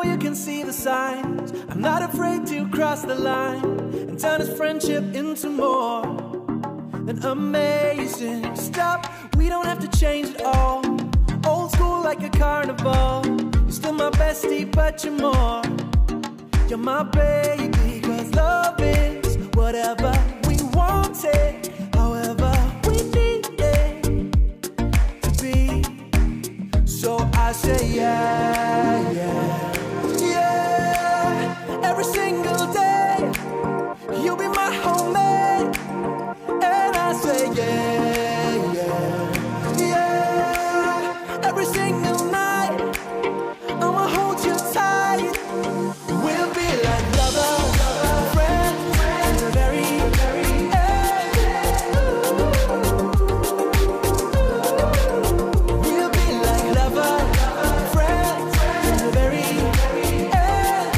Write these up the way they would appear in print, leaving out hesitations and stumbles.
you can see the signs. I'm not afraid to cross the line and turn this friendship into more than amazing. Stop, we don't have to change it all. Old school like a carnival. You're still my bestie, but you're more. You're my baby, 'cause love is whatever we want it, however we need it to be. So I say yeah, yeah, yeah. Every single day, you'll be my homemade. And I say yeah, yeah, yeah. Every single night, I'ma hold you tight. We'll be like lovers, friends, to the very, very end. We'll be like lovers, friends, to the very, very end.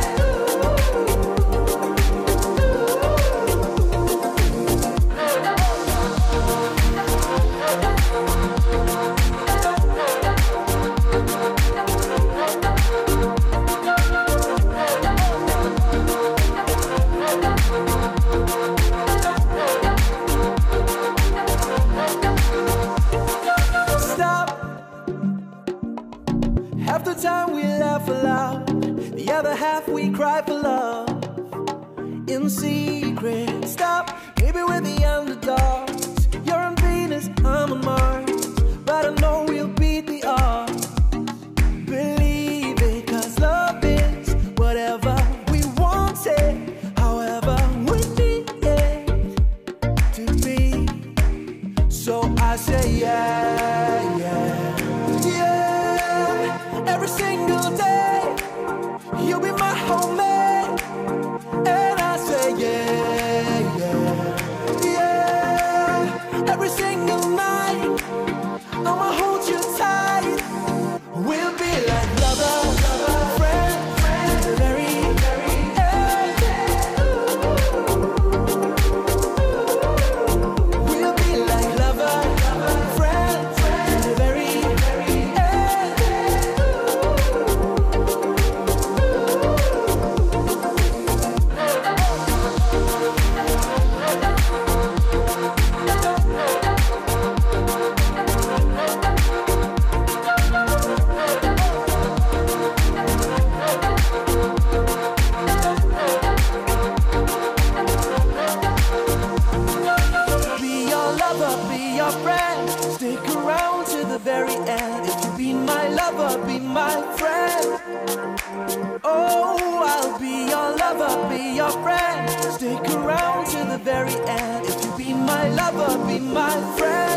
Stop. Half the time we laugh aloud, the other half we cry for love in secret. Stop, maybe we're the underdogs. You're on Venus, I'm on Mars, but I know we'll beat the odds. Believe it, 'cause love is whatever we want it, however we need it to be. So I say yeah, yeah, yeah. Every single day, you'll be my homemade. And I say yeah, yeah, yeah. Every single night, I'ma hold you tight. We'll be like lovers, friends, to the very, very end. We'll be like lovers, friends, to the very, very end. Be your lover, be your friend. Stick around to the very end. If you be my lover, be my friend. Oh, I'll be your lover, be your friend. Stick around to the very end. If you be my lover, be my friend.